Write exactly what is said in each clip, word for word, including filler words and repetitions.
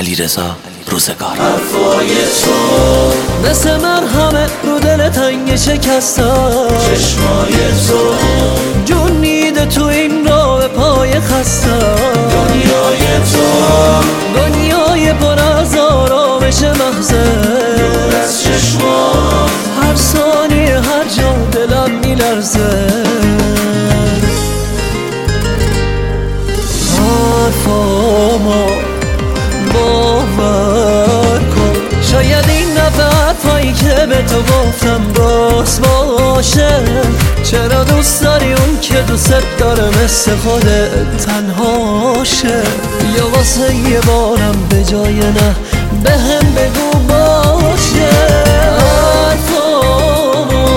علیرضا روزگار. حرفای تو مثل مرهمه رو دل تنگ شکستم، چشمای تو جون میده تو این راه پای خستم. دنیای تو دنیای پر از آرامش محضه، دور از چشمات هر ثانیه هر جا دلم میلرزه. حرفامو باور کن، شاید این دفعه حرفایی که به تو گفتم راست باشه. چرا دوست داری اون که دوست داره مثل خودت تنهاشه؟ یا واسه یه بارم به جای نه به هم بگو باشه. حرفامو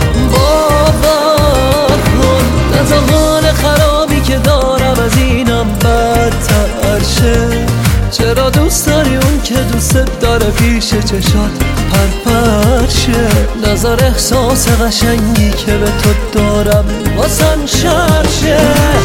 باور کن، نه تا حال خرابی که دارم از اینم بدتر شه. چرا دوست داری اون که دوست داره پیش چشات پرپر شه؟ نظر احساس قشنگی که به تو دارم واسم شر شه.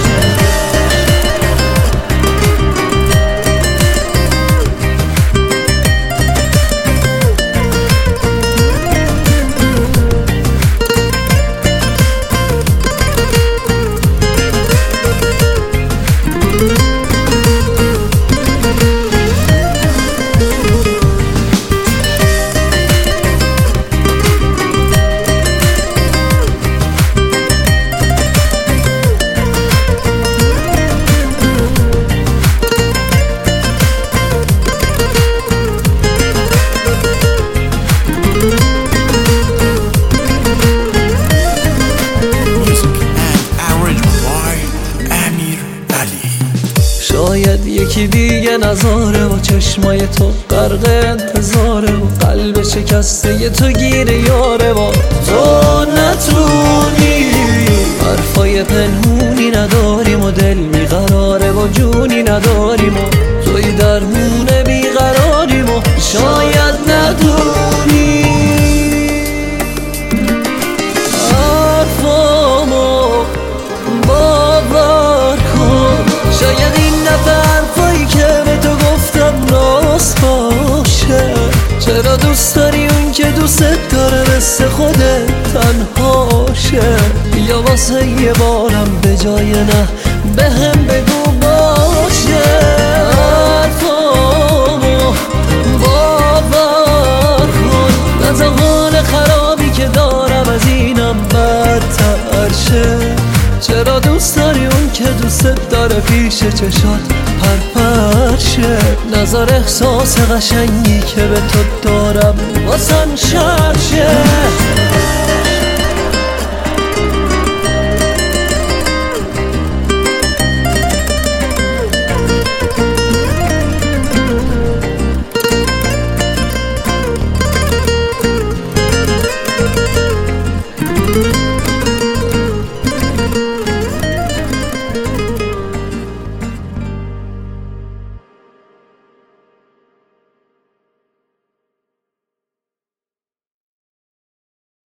شاید یکی دیگه نظاره و چشمای تو غرق انتظاره و قلب شکسته ی تو گیره یاره و تو نتونی. حرفای پنهونی نداریم و دل بیقراره و جونی نداریم و توی درمون بیقراریم و شاید ندونی. حرفامو باور کن، شاید این دفعه حرفایی که به تو گفتم راست باشه. چرا دوست داری اون که دوست داره مثل خودت تنهاشه؟ یا واسه یه بارم به جای نه به هم بگو باشه. حرفامو باور کن، نه تا حال خرابی که دارم از اینم بدتر شه. چرا دوست داری اون که دوست داره پیش چشات پرپر شه؟ نظر احساس قشنگی که به تو دارم واسم شر شه.